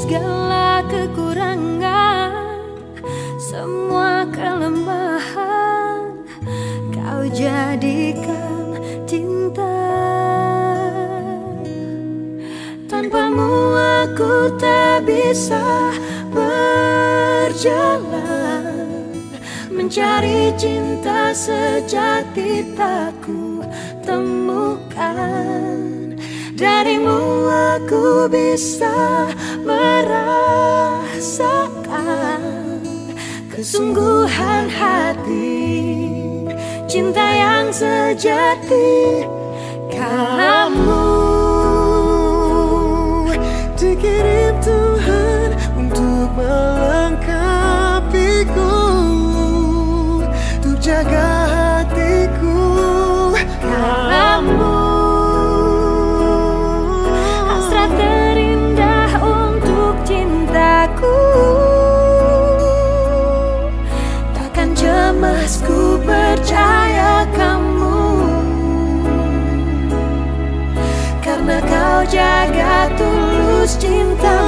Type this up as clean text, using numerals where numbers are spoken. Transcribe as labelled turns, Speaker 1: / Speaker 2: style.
Speaker 1: segala kekurangan, semua kelemahan, kau jadikan cinta. Tanpamu aku tak bisa berjalan, mencari cinta sejati tak ku temukan. Darimu aku bisa merasakan kesungguhan hati, cinta yang sejati. Kamu
Speaker 2: dikirim Tuhan untuk melengkapiku, untuk jaga hatiku.
Speaker 1: Kamu hasrat terindah untuk cintaku, takkan cemas ku percaya kamu, karena kau jaga tulus cinta.